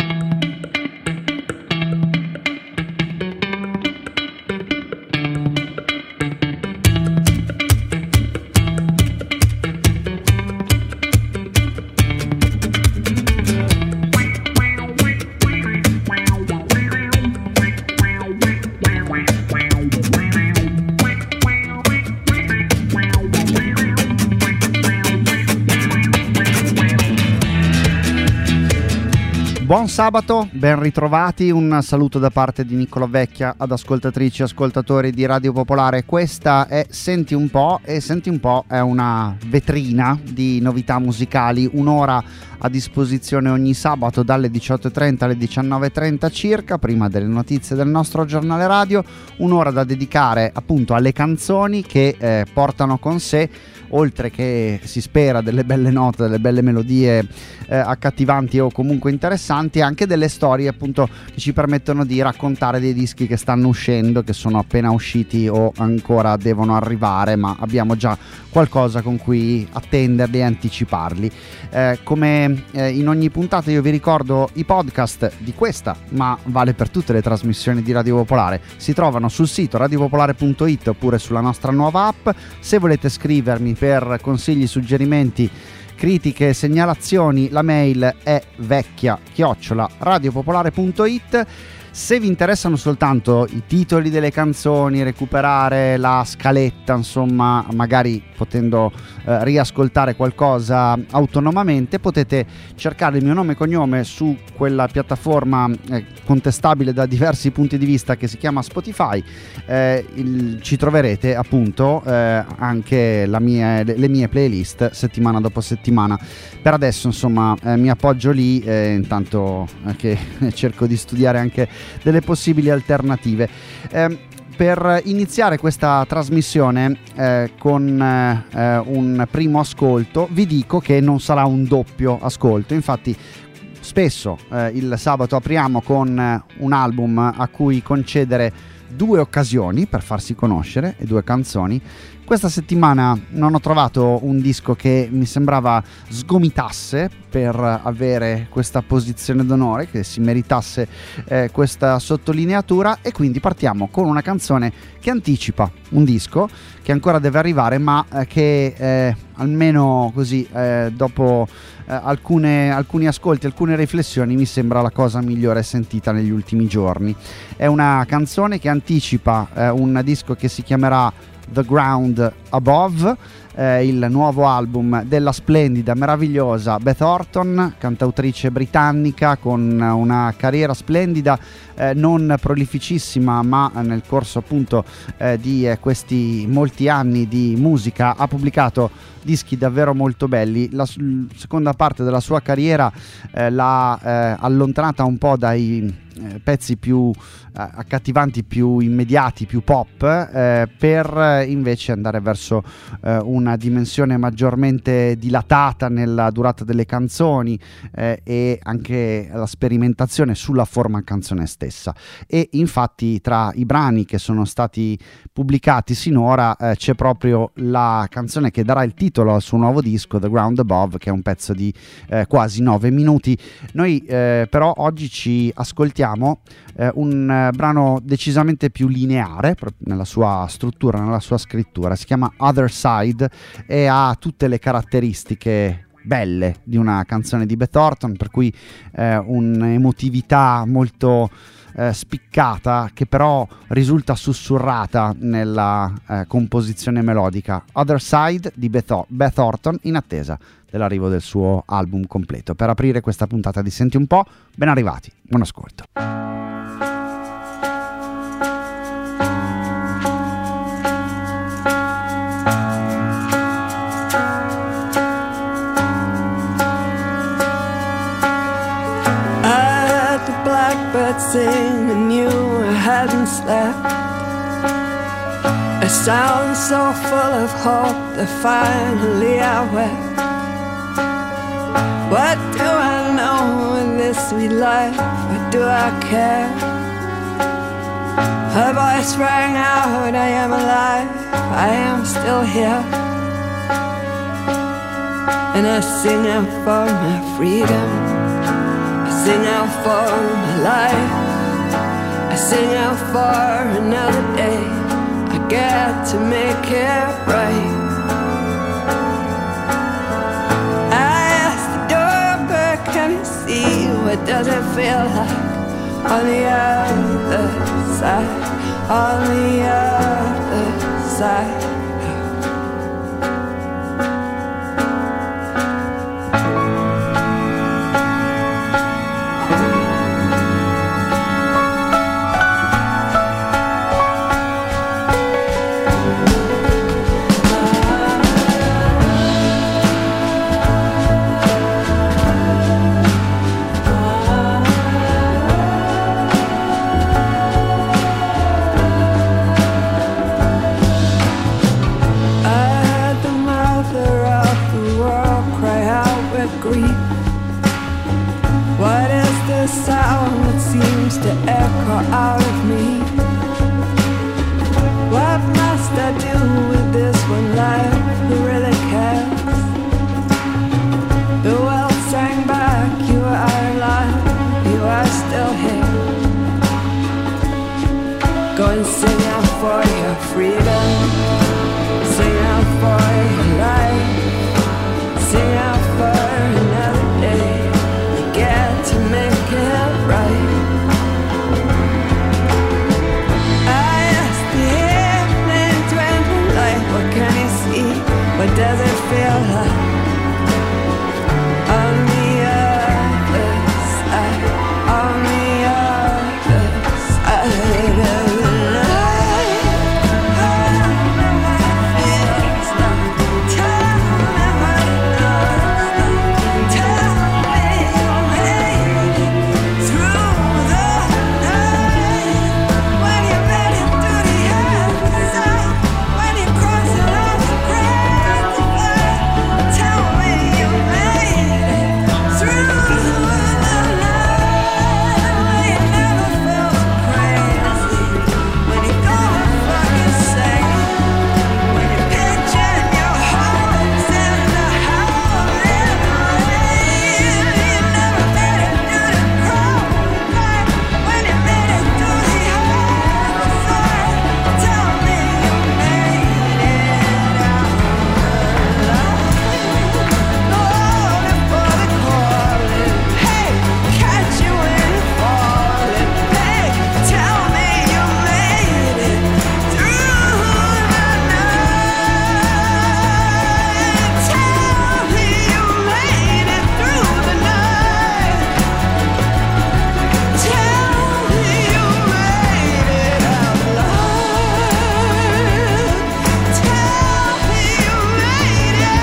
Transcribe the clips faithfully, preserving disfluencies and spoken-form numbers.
Buon sabato, ben ritrovati, un saluto da parte di Niccolo Vecchia ad ascoltatrici e ascoltatori di Radio Popolare. Questa è Senti un po', e Senti un po' è una vetrina di novità musicali, un'ora a disposizione ogni sabato dalle diciotto e trenta alle diciannove e trenta circa, prima delle notizie del nostro giornale radio, un'ora da dedicare appunto alle canzoni che eh, portano con sé, oltre che si spera delle belle note, delle belle melodie eh, accattivanti o comunque interessanti, anche delle storie appunto che ci permettono di raccontare dei dischi che stanno uscendo, che sono appena usciti o ancora devono arrivare, ma abbiamo già qualcosa con cui attenderli e anticiparli. Eh, come eh, in ogni puntata io vi ricordo i podcast di questa, ma vale per tutte le trasmissioni di Radio Popolare, si trovano sul sito radiopopolare punto it oppure sulla nostra nuova app. Se volete scrivermi per consigli, suggerimenti, critiche, segnalazioni, la mail è vecchia chiocciola radiopopolare punto it. Se vi interessano soltanto i titoli delle canzoni, recuperare la scaletta, insomma, magari potendo eh, riascoltare qualcosa autonomamente, potete cercare il mio nome e cognome su quella piattaforma eh, contestabile da diversi punti di vista che si chiama Spotify. Eh, il, ci troverete appunto eh, anche la mia, le, le mie playlist settimana dopo settimana. Per adesso, insomma, eh, mi appoggio lì eh, intanto eh, che cerco di studiare anche delle possibili alternative. Eh, per iniziare questa trasmissione eh, con eh, un primo ascolto, vi dico che non sarà un doppio ascolto. Infatti spesso eh, il sabato apriamo con eh, un album a cui concedere due occasioni per farsi conoscere e due canzoni. Questa settimana non ho trovato un disco che mi sembrava sgomitasse per avere questa posizione d'onore, che si meritasse eh, questa sottolineatura, e quindi partiamo con una canzone che anticipa un disco che ancora deve arrivare, ma eh, che eh, almeno così eh, dopo eh, alcune, alcuni ascolti, alcune riflessioni, mi sembra la cosa migliore sentita negli ultimi giorni. È una canzone che anticipa eh, un disco che si chiamerà The Ground Above, eh, il nuovo album della splendida, meravigliosa Beth Orton, cantautrice britannica con una carriera splendida, eh, non prolificissima, ma nel corso appunto eh, di eh, questi molti anni di musica ha pubblicato dischi davvero molto belli. La s- seconda parte della sua carriera eh, l'ha eh, allontanata un po' dai eh, pezzi più eh, accattivanti, più immediati, più pop, eh, per eh, invece andare verso eh, una dimensione maggiormente dilatata nella durata delle canzoni eh, e anche la sperimentazione sulla forma canzone stessa. E infatti tra i brani che sono stati pubblicati sinora eh, c'è proprio la canzone che darà il titolo al suo nuovo disco, The Ground Above, che è un pezzo di eh, quasi nove minuti. Noi eh, però oggi ci ascoltiamo eh, un eh, brano decisamente più lineare nella sua struttura, nella sua scrittura. Si chiama Other Side e ha tutte le caratteristiche belle di una canzone di Beth Orton, per cui eh, un'emotività molto eh, spiccata, che però risulta sussurrata nella eh, composizione melodica. Other Side di Beth, o- Beth Orton, in attesa dell'arrivo del suo album completo. Per aprire questa puntata di Senti un po', ben arrivati, buon ascolto. Blackbird sing and you hadn't slept. A sound so full of hope that finally I wept. What do I know in this sweet life? What do I care? Her voice rang out, I am alive, I am still here. And I sing out for my freedom, sing out for my life, I sing out for another day. I get to make it right. I ask the doorbell, can you see what does it feel like on the other side, on the other side? What is the sound that seems to echo out of me? What must I do with this one life? Who really cares? The world sang back, you are alive, you are still here. Go and sing out for your freedom, sing out for your life, sing out for another day. To make it right, I ask the evening twinkling light, what can you see? What does it feel like on the other side, on the other side of the night? Tell me what it feels like. Tell me what it looks like. Tell me your way through the night. When you're ready to the other side, when you're crossing over the grand divide, tell me you made it through the night. When you never felt so crazy, when you're going fucking sane, when you're pitching your hopes in the howling rain, you never made it through the crowd back. When you made it through the other side, tell me you made it out alive. Calling for the calling, hey, catch you when you're falling. Hey, tell me you made it through the night. Tell me you made it through the night. Tell me you made it out alive. Tell me you made it.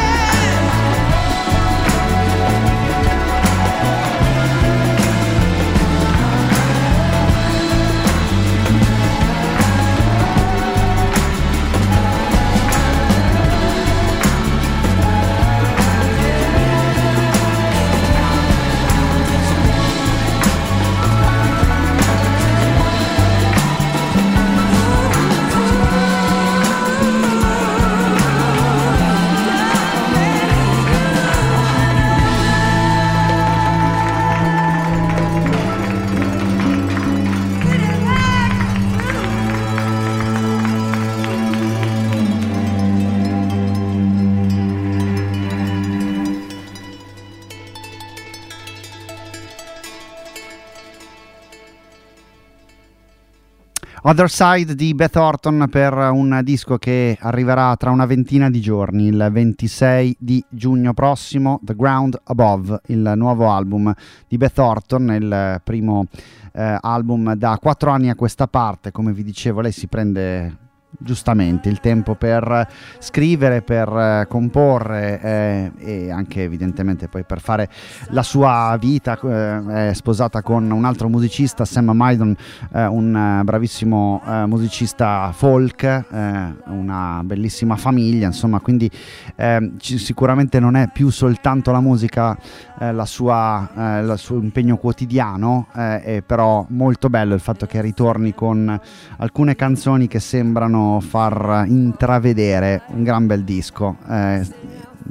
Other Side di Beth Orton per un disco che arriverà tra una ventina di giorni, il ventisei di giugno prossimo, The Ground Above, il nuovo album di Beth Orton, il primo eh, album da quattro anni a questa parte. Come vi dicevo, lei si prende giustamente il tempo per scrivere, per eh, comporre eh, e anche evidentemente poi per fare la sua vita. Eh, è sposata con un altro musicista, Sam Maidon, eh, un eh, bravissimo eh, musicista folk, eh, una bellissima famiglia, insomma, quindi eh, ci, sicuramente non è più soltanto la musica eh, la sua, eh, il suo impegno quotidiano, eh, è però molto bello il fatto che ritorni con alcune canzoni che sembrano far intravedere un gran bel disco. Eh,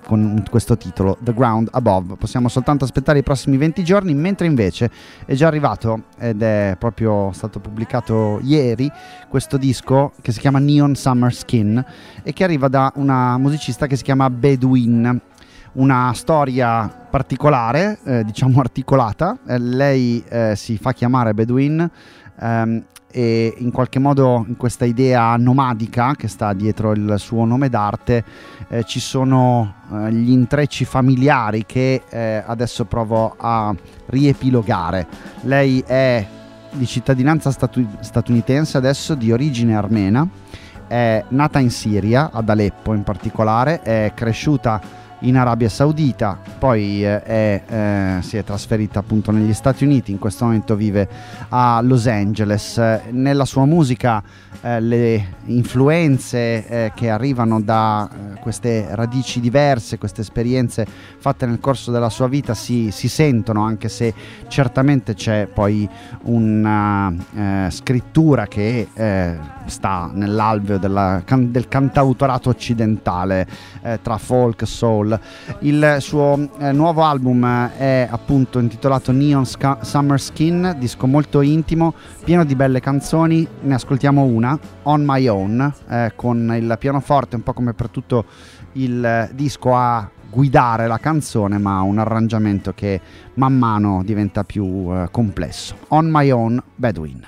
con questo titolo, The Ground Above. Possiamo soltanto aspettare i prossimi venti giorni, mentre invece è già arrivato ed è proprio stato pubblicato ieri questo disco che si chiama Neon Summer Skin e che arriva da una musicista che si chiama Bedouin. Una storia particolare, eh, diciamo articolata. Eh, lei eh, si fa chiamare Bedouin ehm, e in qualche modo in questa idea nomadica che sta dietro il suo nome d'arte eh, ci sono eh, gli intrecci familiari che eh, adesso provo a riepilogare. Lei è di cittadinanza statu- statunitense, adesso di origine armena, è nata in Siria, ad Aleppo in particolare, è cresciuta in Arabia Saudita, poi eh, è, eh, si è trasferita appunto negli Stati Uniti, in questo momento vive a Los Angeles. Eh, nella sua musica eh, le influenze eh, che arrivano da eh, queste radici diverse, queste esperienze fatte nel corso della sua vita si, si sentono, anche se certamente c'è poi una eh, scrittura che eh, sta nell'alveo della, can, del cantautorato occidentale eh, tra folk, soul. Il suo eh, nuovo album è appunto intitolato Neon Sca- Summer Skin, disco molto intimo, pieno di belle canzoni. Ne ascoltiamo una, On My Own, eh, con il pianoforte un po' come per tutto il eh, disco a guidare la canzone, ma un arrangiamento che man mano diventa più eh, complesso. On My Own, Bedouin.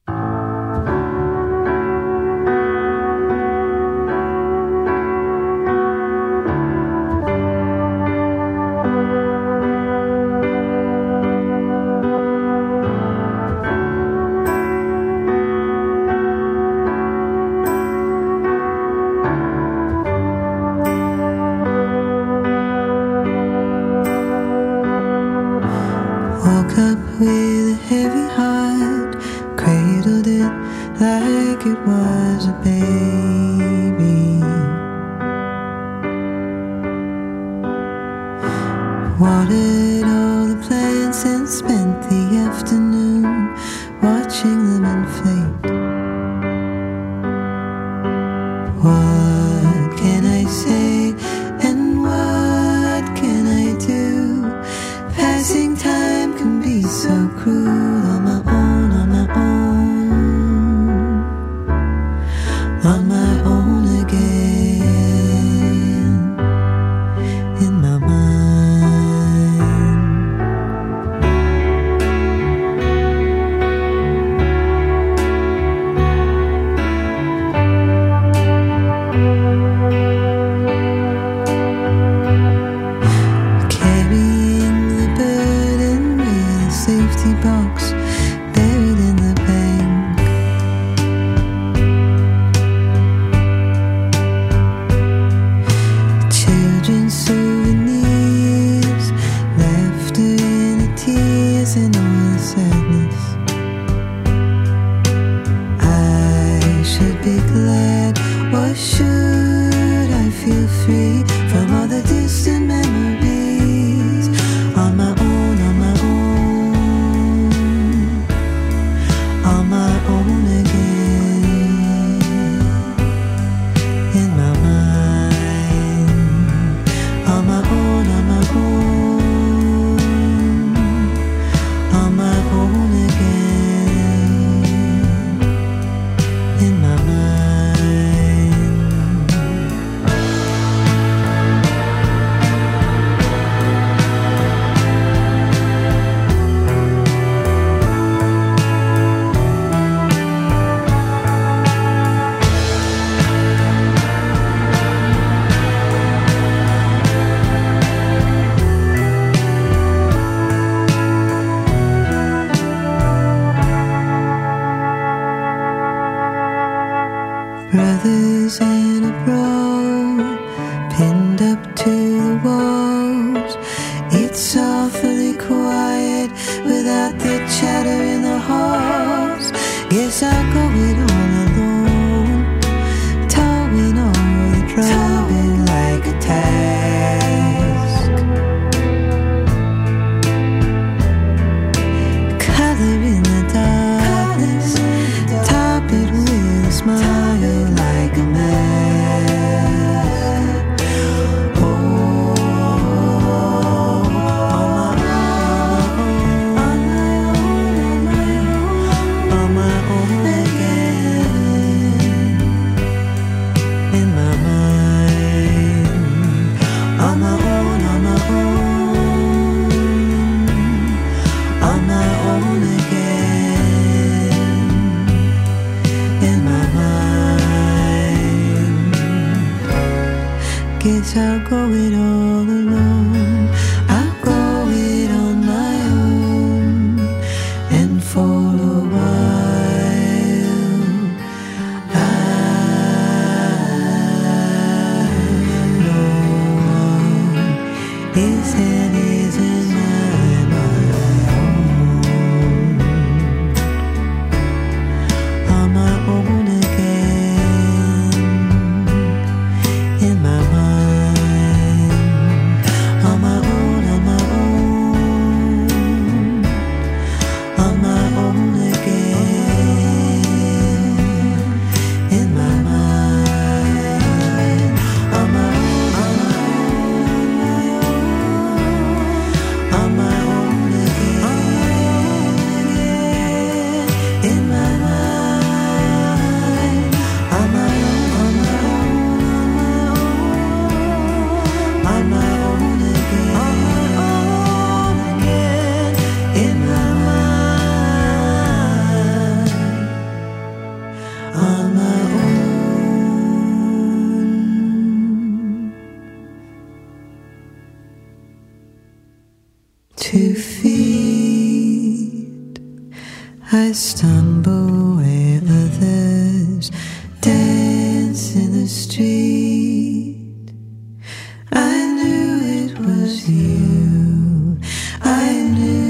Woke up with a heavy heart, cradled it like it was a baby. Watered all the plants and spent the afternoon watching them inflate. What can I say and what can I do? Passing time can be so cruel. On my own, on my own, on my own again, in my mind. Carrying the burden with a safety box buried in the bank. Children's souvenirs, laughter in the tears and all the sadness. I should be glad, or should I feel free from all the distant memories? On my own, on my own, on my own again, in my mind. On my own, on my own, on my own again, in my mind. Brothers in a row, pinned up to the walls. It's awfully quiet without the chatter in the halls. Guess I'll go it all alone, towing all the drumming like a task. Color in the darkness, top it with a smile. Like a man. Oh, own again. In my mind, guess I'll go it all alone. I'll go it on my own, and for a while I no one is and isn't I my own, on my own again. In my mind, on my own, on my own, on my own again. In my mind, on my own, on my own again. In my mind, on my own, on my own again. In my mind, on my own. Two feet, I stumble where others dance in the street. I knew it was you. I knew.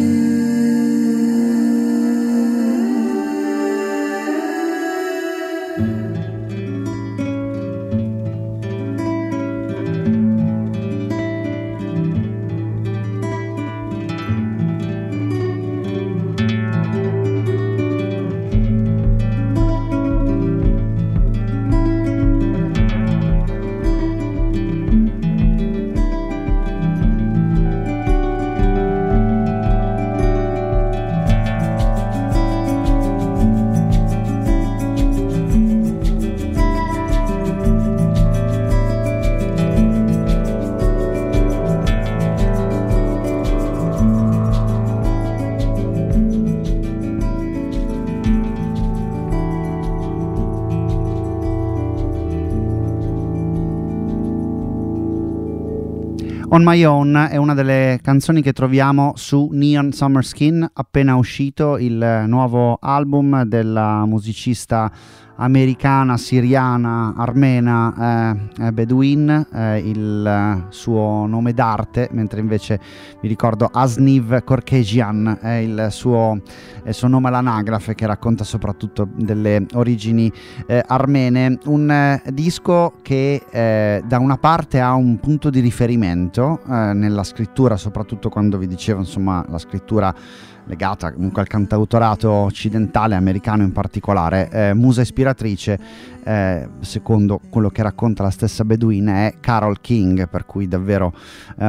On My Own è una delle canzoni che troviamo su Neon Summer Skin, appena uscito il nuovo album della musicista americana, siriana, armena eh, Bedouin, eh, il suo nome d'arte, mentre invece vi ricordo Asniv Korkejian è il suo, il suo nome all'anagrafe, che racconta soprattutto delle origini eh, armene. Un eh, disco che eh, da una parte ha un punto di riferimento eh, nella scrittura, soprattutto quando vi dicevo insomma la scrittura legata comunque al cantautorato occidentale, americano in particolare. Eh, musa ispiratrice, eh, secondo quello che racconta la stessa Bedouin, è Carole King, per cui davvero eh,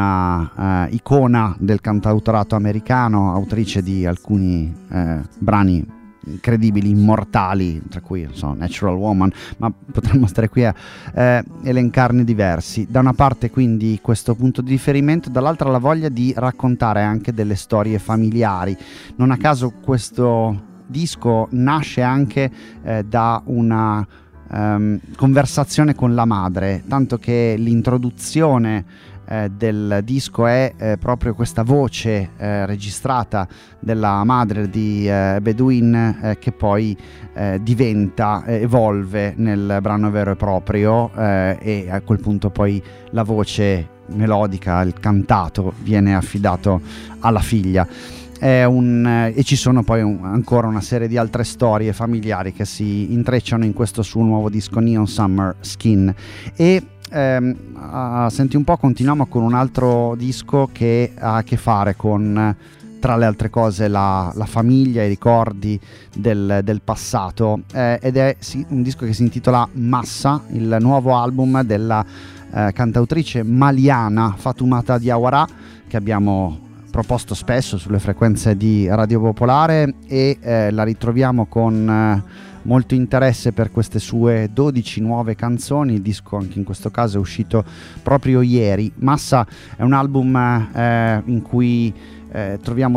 una eh, icona del cantautorato americano, autrice di alcuni eh, brani incredibili, immortali, tra cui so, Natural Woman, ma potremmo stare qui a eh, elencarne diversi. Da una parte quindi questo punto di riferimento, dall'altra la voglia di raccontare anche delle storie familiari. Non a caso questo disco nasce anche eh, da una um, conversazione con la madre, tanto che l'introduzione Eh, del disco è eh, proprio questa voce eh, registrata della madre di eh, Bedouin eh, che poi eh, diventa, eh, evolve nel brano vero e proprio eh, e a quel punto poi la voce melodica, il cantato viene affidato alla figlia. È un, eh, e ci sono poi un, ancora una serie di altre storie familiari che si intrecciano in questo suo nuovo disco Neon Summer Skin. E ehm, uh, senti un po', continuiamo con un altro disco che ha a che fare con, tra le altre cose, la, la famiglia, i ricordi del, del passato, eh, ed è sì, un disco che si intitola Massa, il nuovo album della eh, cantautrice maliana Fatoumata Diawara, che abbiamo proposto spesso sulle frequenze di Radio Popolare, e eh, la ritroviamo con eh, molto interesse per queste sue dodici nuove canzoni. Il disco anche in questo caso è uscito proprio ieri. Massa è un album eh, in cui eh, troviamo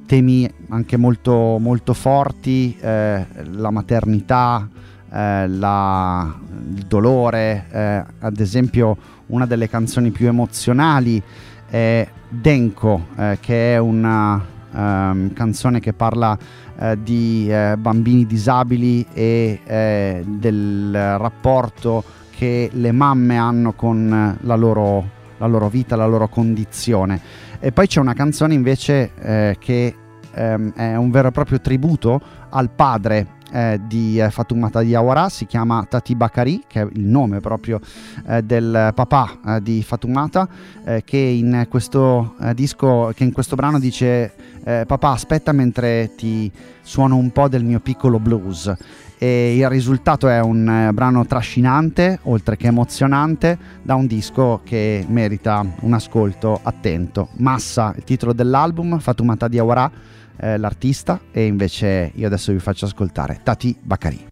temi anche molto, molto forti, eh, la maternità, eh, la, il dolore. Eh, ad esempio una delle canzoni più emozionali è Denko, eh, che è una um, canzone che parla eh, di eh, bambini disabili e eh, del rapporto che le mamme hanno con la loro, la loro vita, la loro condizione. E poi c'è una canzone invece eh, che ehm, è un vero e proprio tributo al padre eh, di eh, Fatoumata Diawara, si chiama Tati Bakari, che è il nome proprio eh, del papà eh, di Fatoumata, eh, che in questo eh, disco, che in questo brano dice eh, papà, aspetta mentre ti suono un po' del mio piccolo blues. E il risultato è un eh, brano trascinante, oltre che emozionante, da un disco che merita un ascolto attento. Massa, il titolo dell'album, Fatoumata Diawara, eh, l'artista, e invece io adesso vi faccio ascoltare Tati Bakari.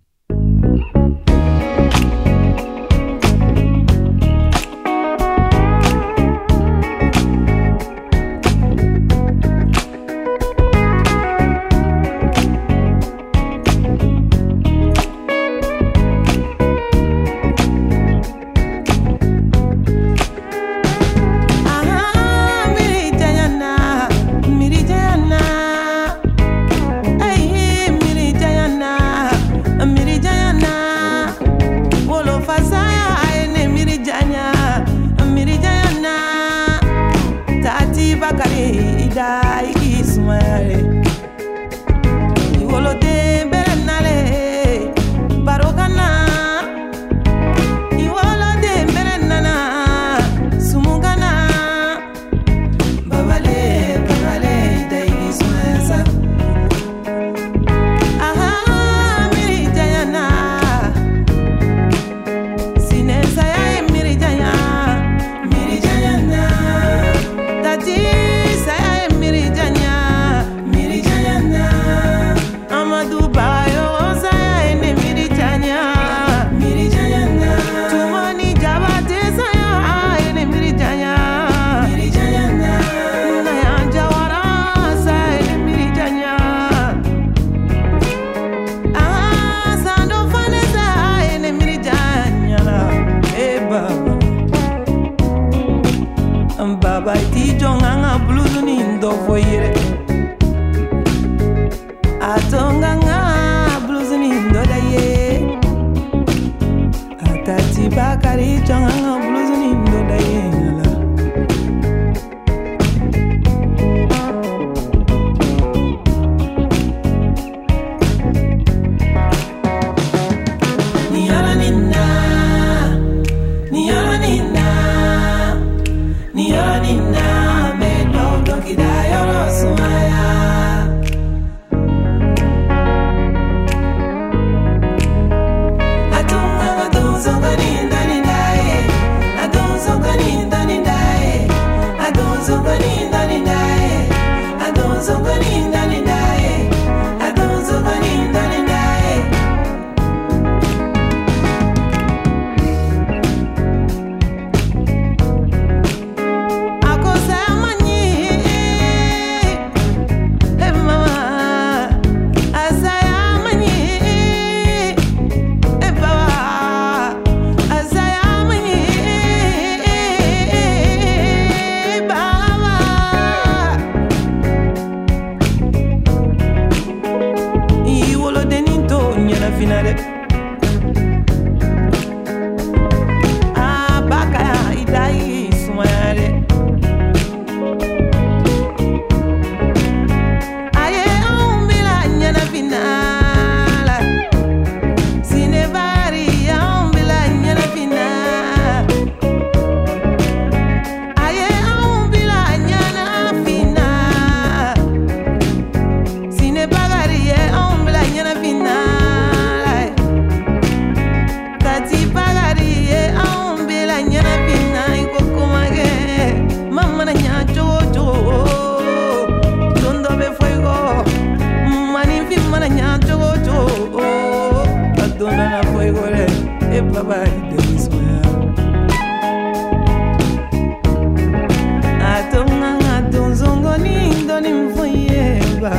Atonga atonzongo ni ndoni mfoyeba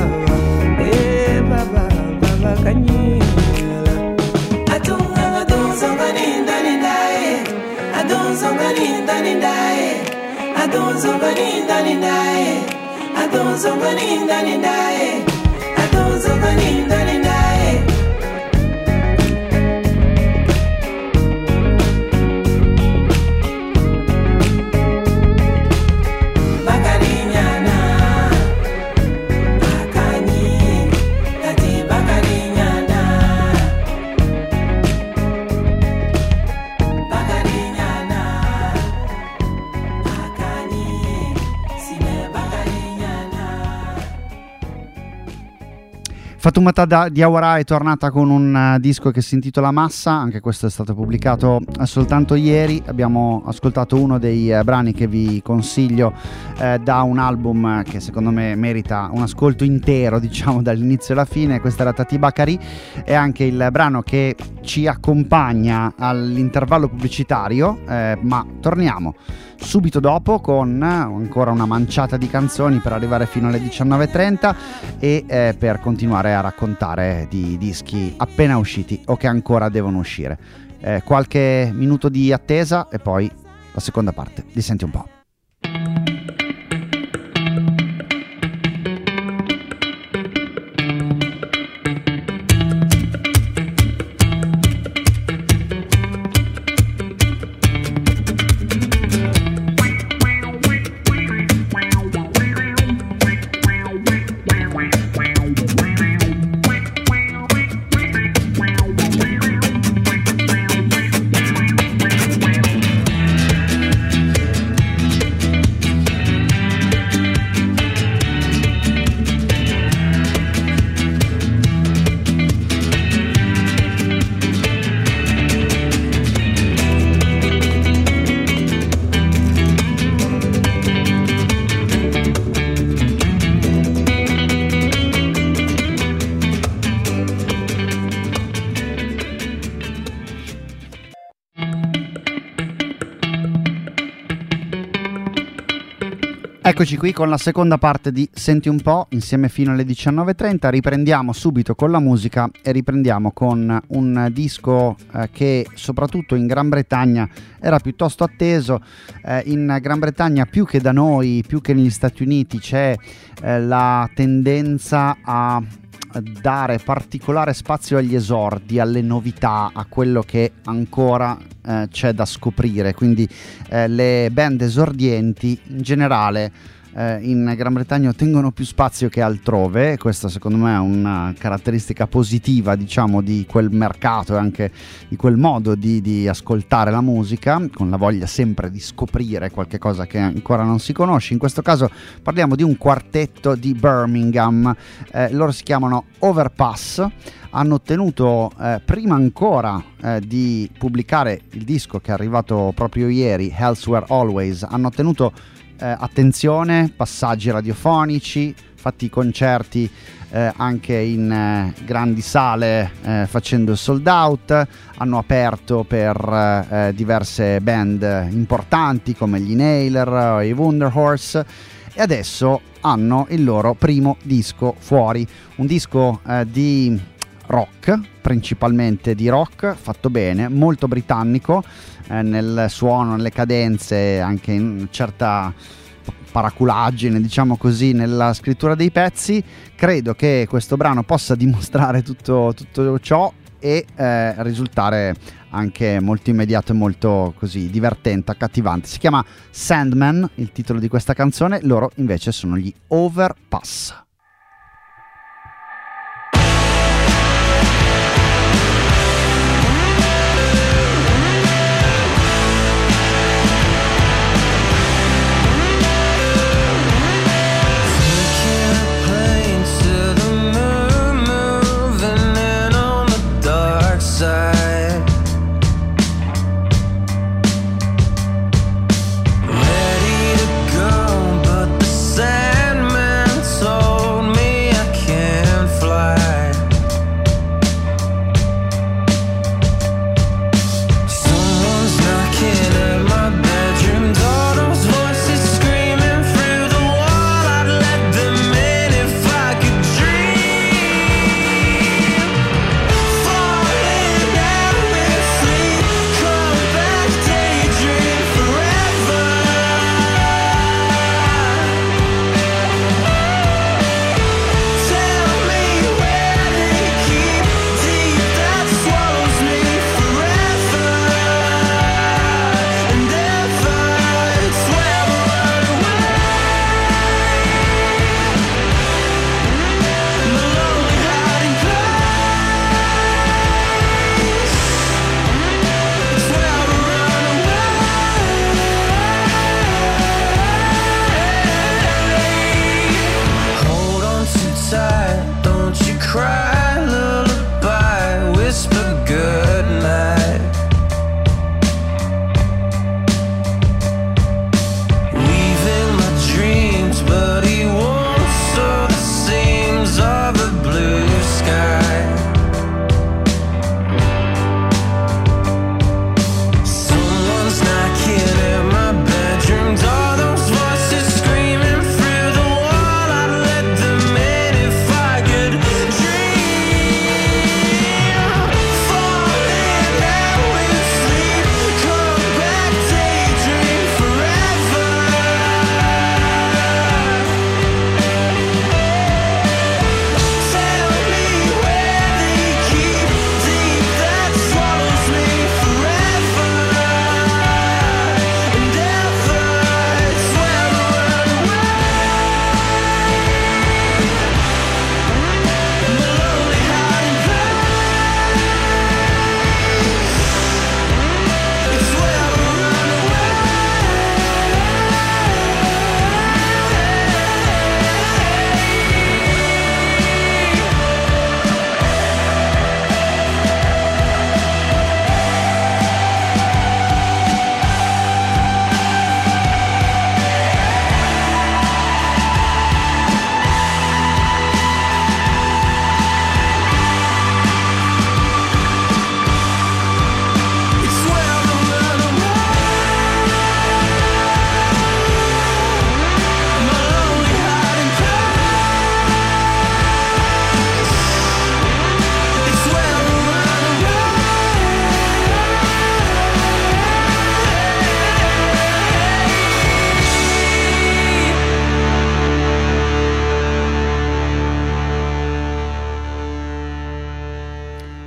ninda nindae. Adonzonga ninda nindae. Adonzonga ninda nindae. Adonzonga ninda nindae. Bakarinyana. Akani. Kati bakarinyana. Bakarinyana. Akani. Sine bakarinyana. Fatoumata Da- Diawara è tornata con un uh, disco che si intitola Massa, anche questo è stato pubblicato uh, soltanto ieri. Abbiamo ascoltato uno dei uh, brani che vi consiglio uh, da un album uh, che secondo me merita un ascolto intero, diciamo dall'inizio alla fine. Questa era Tati Bakari, è anche il brano che ci accompagna all'intervallo pubblicitario, eh, ma torniamo subito dopo con ancora una manciata di canzoni per arrivare fino alle diciannove e trenta e eh, per continuare a raccontare di dischi appena usciti o che ancora devono uscire. Eh, qualche minuto di attesa e poi la seconda parte di Senti un po'. Eccoci qui con la seconda parte di Senti un po', insieme fino alle diciannove e trenta. Riprendiamo subito con la musica e riprendiamo con un disco eh, che soprattutto in Gran Bretagna era piuttosto atteso. Eh, in Gran Bretagna, più che da noi, più che negli Stati Uniti, c'è eh, la tendenza a dare particolare spazio agli esordi, alle novità, a quello che ancora eh, c'è da scoprire. Quindi eh, le band esordienti in generale eh, in Gran Bretagna ottengono più spazio che altrove. Questa secondo me è una caratteristica positiva, diciamo, di quel mercato e anche di quel modo di, di ascoltare la musica, con la voglia sempre di scoprire qualche cosa che ancora non si conosce. In questo caso parliamo di un quartetto di Birmingham, eh, loro si chiamano Overpass. Hanno ottenuto eh, prima ancora eh, di pubblicare il disco che è arrivato proprio ieri, Elsewhere Always, hanno ottenuto eh, attenzione, passaggi radiofonici, fatti concerti eh, anche in eh, grandi sale eh, facendo sold out, hanno aperto per eh, diverse band importanti come gli Inhaler o i Wunderhorse e adesso hanno il loro primo disco fuori, un disco eh, di rock, principalmente di rock fatto bene, molto britannico eh, nel suono, nelle cadenze, anche in certa paraculaggine, diciamo così, nella scrittura dei pezzi. Credo che questo brano possa dimostrare tutto, tutto ciò e eh, risultare anche molto immediato e molto così divertente, accattivante. Si chiama Sandman il titolo di questa canzone, loro invece sono gli Overpass. Ready to go, but the Sandman told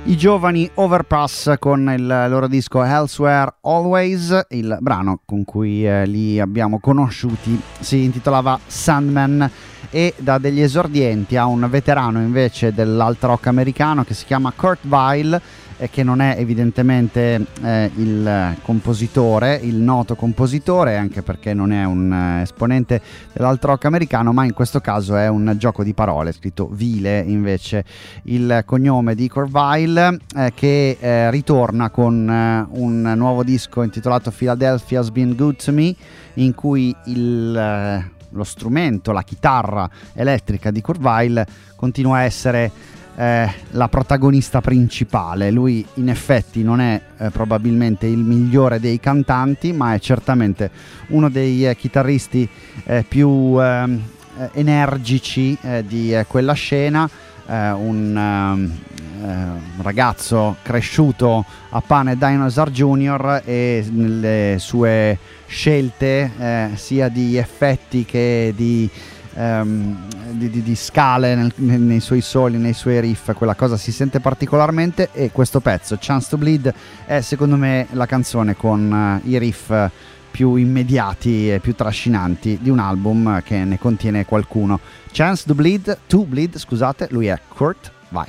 I giovani Overpass con il loro disco Elsewhere Always. Il brano con cui eh, li abbiamo conosciuti si intitolava Sandman, e da degli esordienti a un veterano invece dell'alt rock americano che si chiama Kurt Weill, e che non è evidentemente eh, il compositore, il noto compositore, anche perché non è un eh, esponente dell'alt rock americano, ma in questo caso è un gioco di parole, scritto Vile invece il cognome di Kurt Weill, eh, che eh, ritorna con eh, un nuovo disco intitolato Philadelphia's Been Good to Me, in cui il... Eh, lo strumento, la chitarra elettrica di Kurt Weill continua a essere eh, la protagonista principale. Lui in effetti non è eh, probabilmente il migliore dei cantanti, ma è certamente uno dei eh, chitarristi eh, più eh, energici eh, di eh, quella scena. Eh, un eh, ragazzo cresciuto a pane Dinosaur Junior, e nelle sue scelte eh, sia di effetti che di, ehm, di, di, di scale nel, nei suoi soli, nei suoi riff, quella cosa si sente particolarmente. E questo pezzo, Chance to Bleed, è secondo me la canzone con uh, i riff più immediati e più trascinanti di un album che ne contiene qualcuno. Chance to Bleed, to Bleed, scusate, lui è Kurt Weill.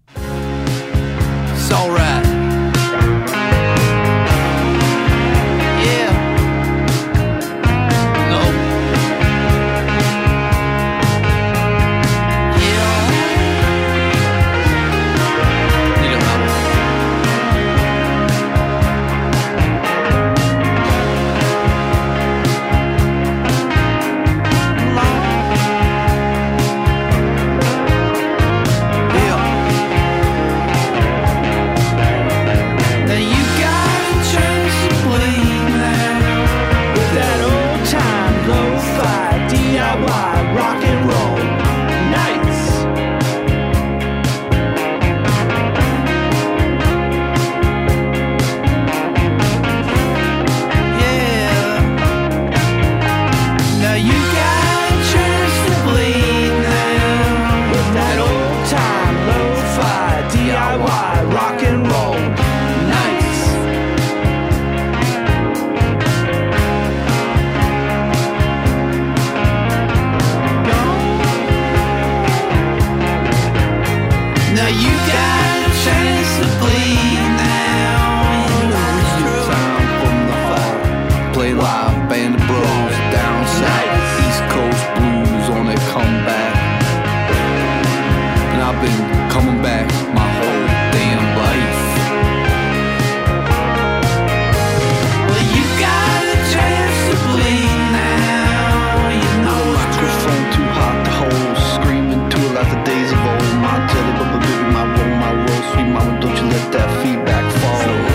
It's alright. Yeah. No. Yeah. You don't know. Days of old, my jelly, bubble baby, my roll, my roll, sweet mama, don't you let that feedback fall.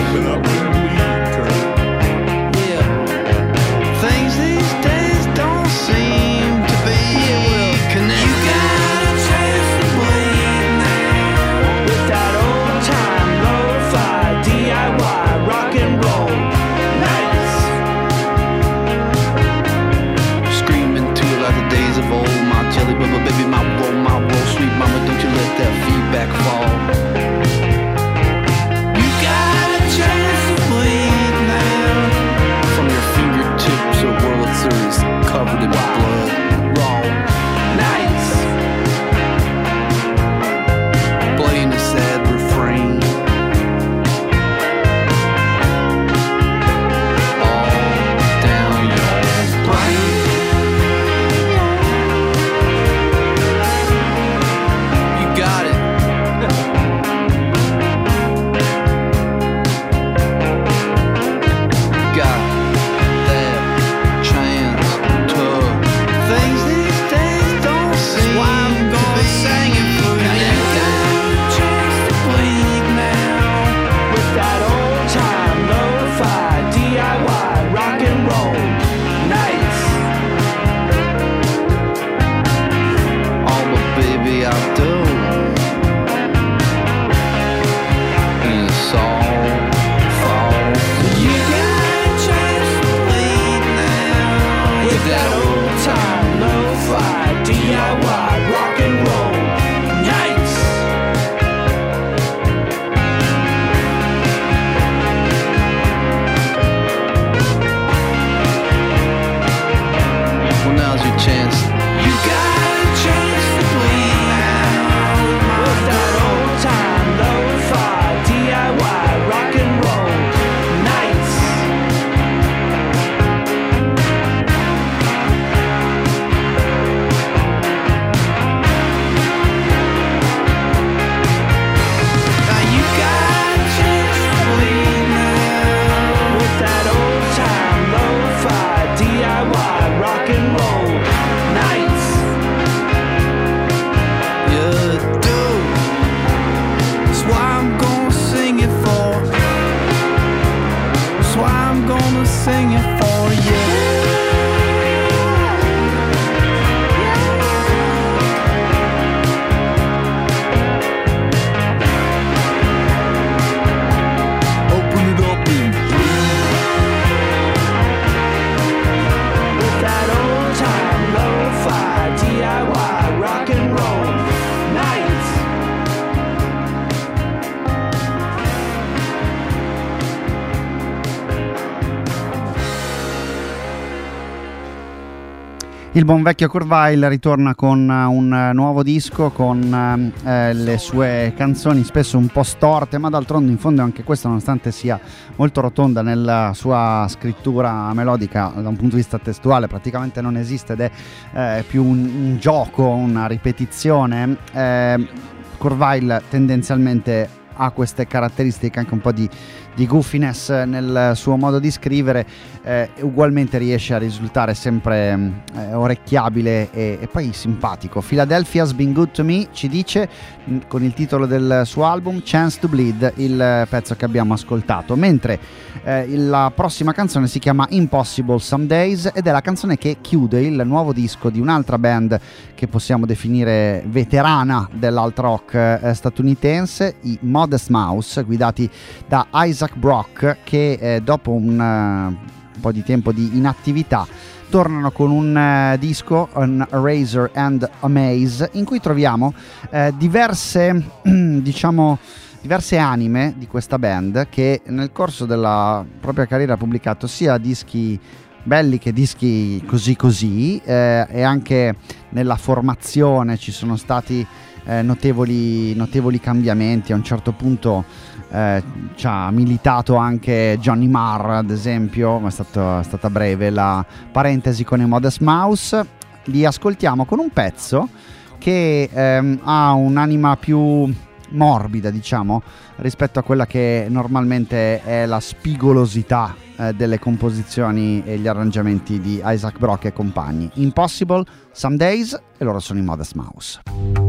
Il buon vecchio Kurt Weill ritorna con un nuovo disco, con eh, le sue canzoni spesso un po' storte, ma d'altronde in fondo anche questa, nonostante sia molto rotonda nella sua scrittura melodica, da un punto di vista testuale praticamente non esiste ed è eh, più un, un gioco, una ripetizione. eh, Kurt Weill tendenzialmente ha queste caratteristiche, anche un po' di, di goofiness nel suo modo di scrivere, eh, ugualmente riesce a risultare sempre eh, orecchiabile e, e poi simpatico. Philadelphia's Been Good to Me ci dice, mh, con il titolo del suo album Chance to Bleed, il pezzo che abbiamo ascoltato, mentre eh, la prossima canzone si chiama Impossible Some Days ed è la canzone che chiude il nuovo disco di un'altra band che possiamo definire veterana dell'alt rock eh, statunitense, i Modest Mouse, guidati da Isaac Brock, che eh, dopo un, uh, un po' di tempo di inattività tornano con un uh, disco, un Razor and a Maze, in cui troviamo uh, diverse diciamo diverse anime di questa band che nel corso della propria carriera ha pubblicato sia dischi belli che dischi così così, eh, e anche nella formazione ci sono stati eh, notevoli, notevoli cambiamenti. A un certo punto eh, ci ha militato anche Johnny Marr, ad esempio, ma è, stato, è stata breve la parentesi con i Modest Mouse. Li ascoltiamo con un pezzo che ehm, ha un'anima più morbida, diciamo, rispetto a quella che normalmente è la spigolosità eh, delle composizioni e gli arrangiamenti di Isaac Brock e compagni. Impossible Some Days, e loro sono i Modest Mouse.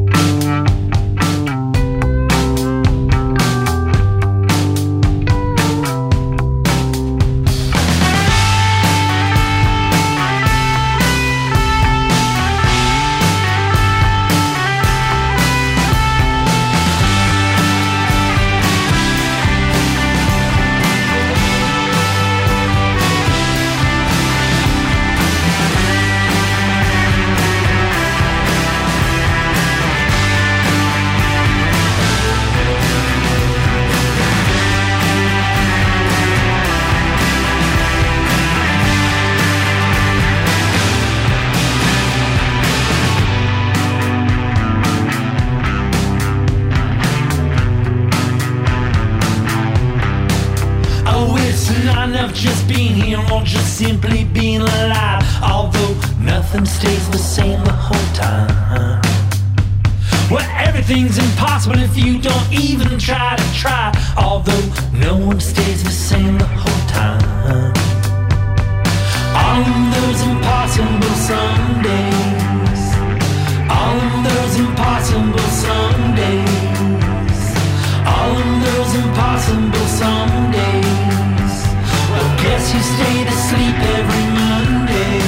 Just being here or just simply being alive, although nothing stays the same the whole time. Well, everything's impossible if you don't even try to try, although no one stays the same the whole time. All of those impossible some days, all of those impossible some days, all of those impossible some days. Guess you stayed asleep every Monday.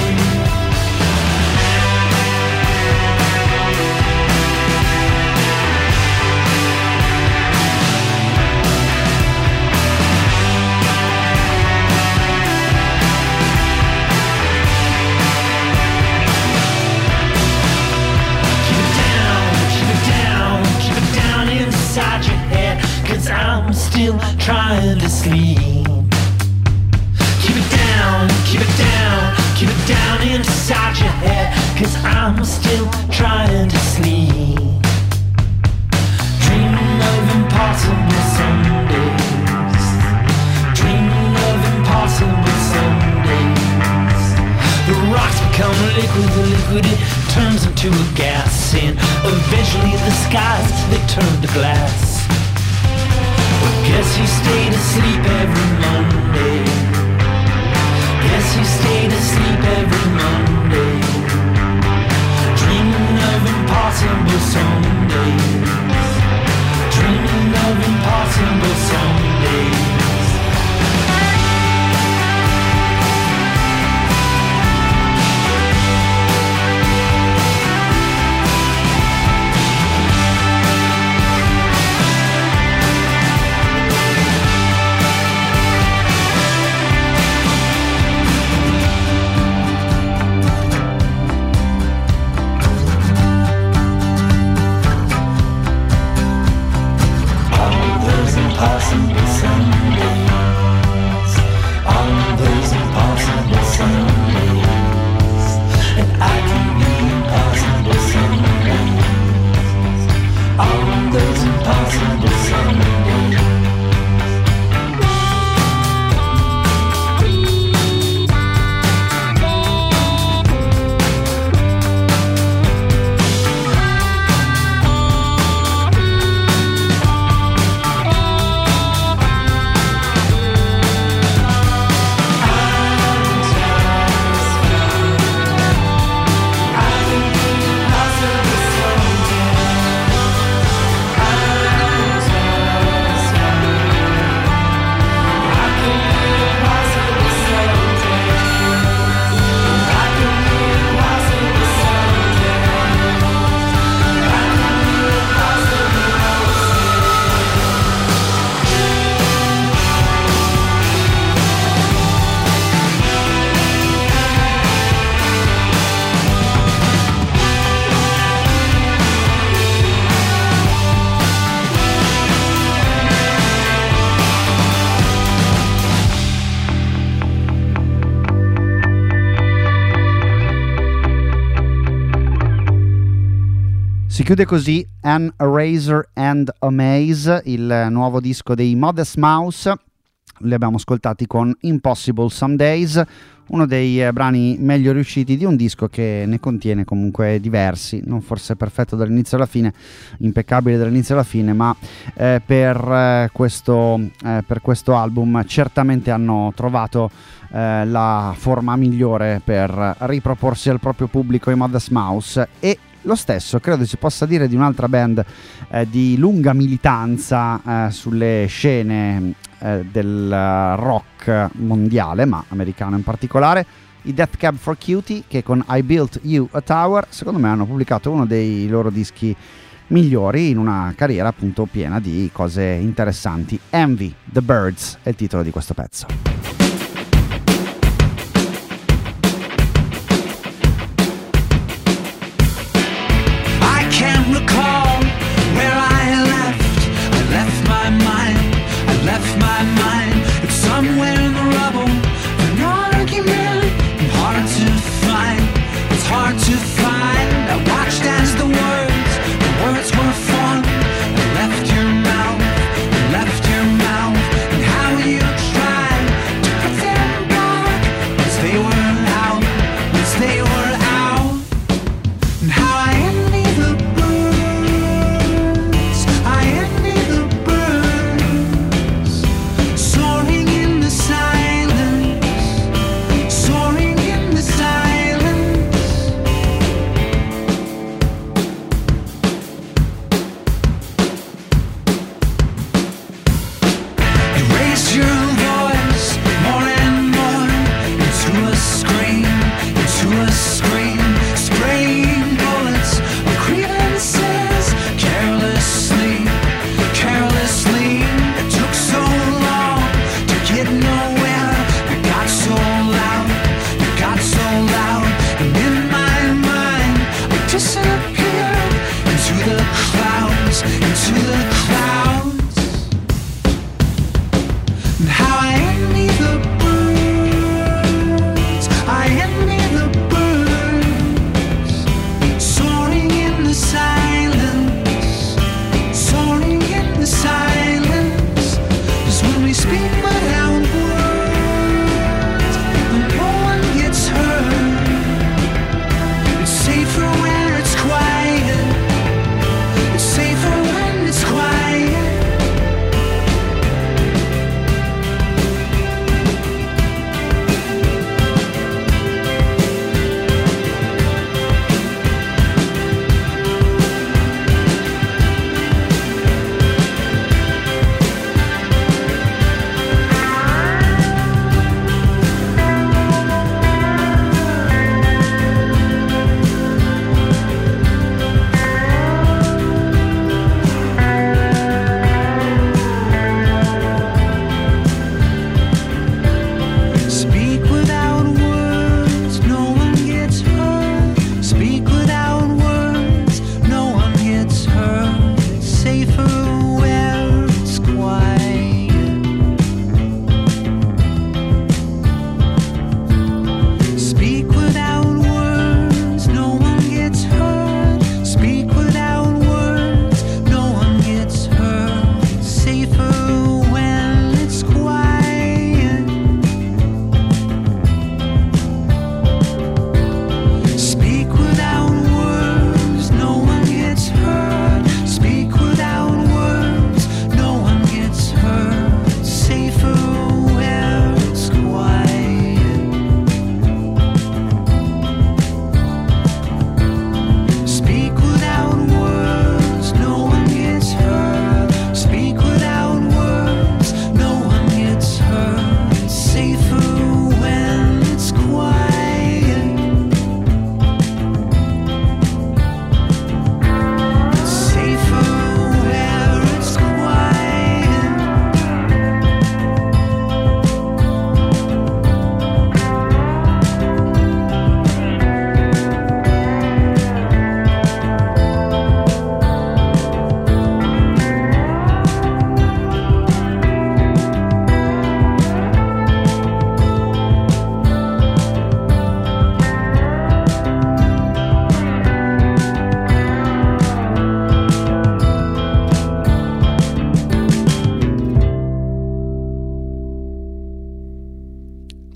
Keep it down, keep it down, keep it down inside your head, 'cause I'm still trying to sleep. Keep it down, keep it down inside your head, 'cause I'm still trying to sleep. Dreaming of impossible Sundays, dreaming of impossible Sundays. The rocks become liquid, the liquid it turns into a gas, and eventually the skies, they turn to glass. But guess you stayed asleep every Monday. Guess you stayed asleep every Monday, dreaming of impossible Sundays, dreaming of impossible Sundays. Si chiude così An Eraser and a Maze, il nuovo disco dei Modest Mouse. Li abbiamo ascoltati con Impossible Some Days, uno dei eh, brani meglio riusciti di un disco che ne contiene comunque diversi, non forse perfetto dall'inizio alla fine, impeccabile dall'inizio alla fine, ma eh, per, eh, questo, eh, per questo album certamente hanno trovato eh, la forma migliore per riproporsi al proprio pubblico i Modest Mouse. E lo stesso credo si possa dire di un'altra band eh, di lunga militanza eh, sulle scene eh, del rock mondiale, ma americano in particolare, i Death Cab for Cutie, che con I Built You a Tower secondo me hanno pubblicato uno dei loro dischi migliori in una carriera appunto piena di cose interessanti. Envy the Birds è il titolo di questo pezzo. Left your mouth, and how you tried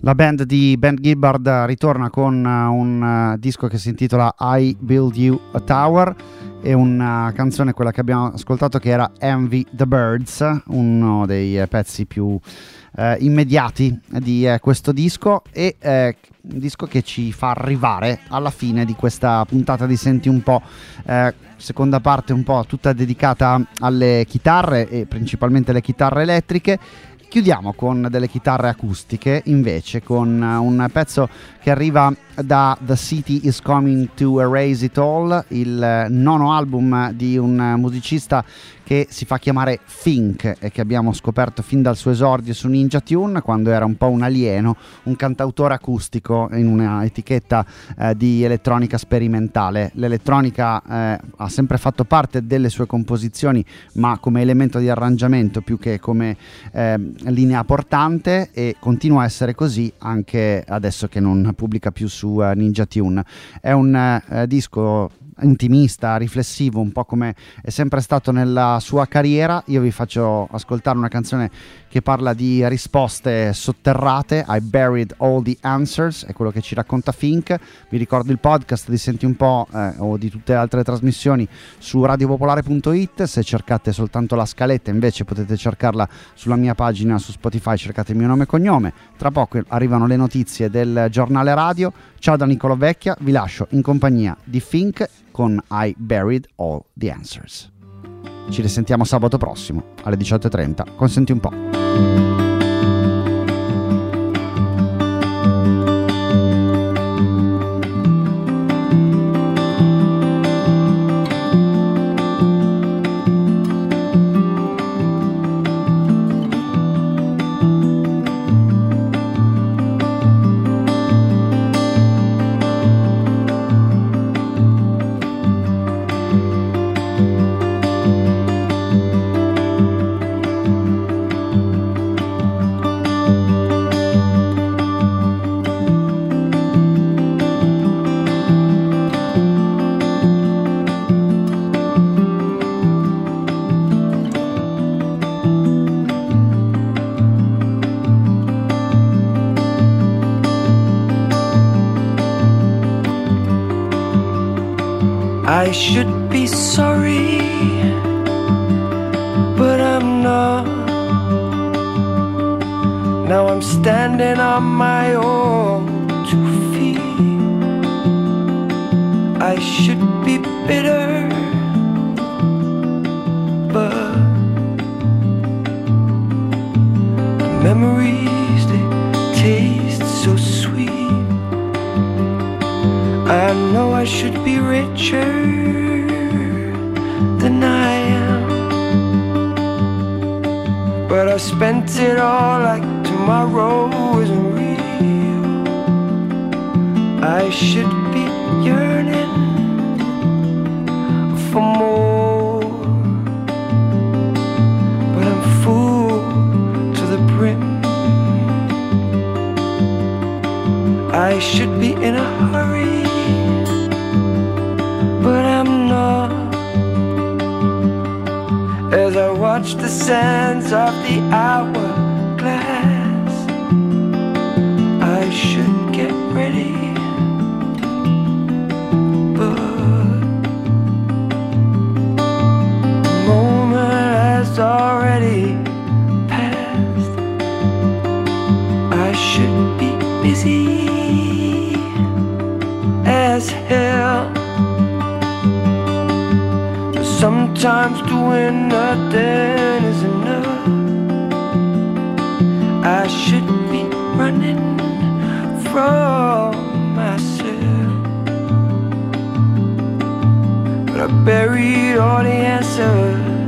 La band di Ben Gibbard ritorna con uh, un uh, disco che si intitola I Build You a Tower e una canzone, quella che abbiamo ascoltato, che era Envy the Birds, uno dei uh, pezzi più uh, immediati di uh, questo disco, e uh, un disco che ci fa arrivare alla fine di questa puntata di Senti un po', uh, seconda parte un po' tutta dedicata alle chitarre e principalmente le chitarre elettriche. Chiudiamo con delle chitarre acustiche, invece, con un pezzo che arriva da The City Is Coming to Erase It All, il nono album di un musicista che si fa chiamare Fink e che abbiamo scoperto fin dal suo esordio su Ninja Tune, quando era un po' un alieno, un cantautore acustico in una etichetta eh, di elettronica sperimentale. L'elettronica eh, ha sempre fatto parte delle sue composizioni, ma come elemento di arrangiamento più che come eh, linea portante, e continua a essere così anche adesso che non pubblica più su uh, Ninja Tune. È un uh, disco intimista, riflessivo, un po' come è sempre stato nella sua carriera. Io vi faccio ascoltare una canzone che parla di risposte sotterrate. I Buried All the Answers è quello che ci racconta Fink. Vi ricordo il podcast di Senti un po' eh, o di tutte le altre trasmissioni su radiopopolare punto it. Se cercate soltanto la scaletta, invece, potete cercarla sulla mia pagina su Spotify, cercate il mio nome e cognome. Tra poco arrivano le notizie del giornale radio. Ciao da Niccolò Vecchia, vi lascio in compagnia di Fink con I Buried All the Answers. Ci risentiamo sabato prossimo alle diciotto e trenta con Senti un po'. I should be sorry, but I'm not. Now I'm standing on my own two feet. I should be bitter, but the memories, they taste so sweet. I know I should be richer than I am, but I spent it all like tomorrow isn't real. I should be yearning for more, but I'm full to the brim. I should be in a hurry, but I'm not. As I watch the sands of the hourglass, I should get ready, but the moment has already passed. I should be busy as hell. Sometimes doing nothing is enough. I should be running from myself, but I buried all the answers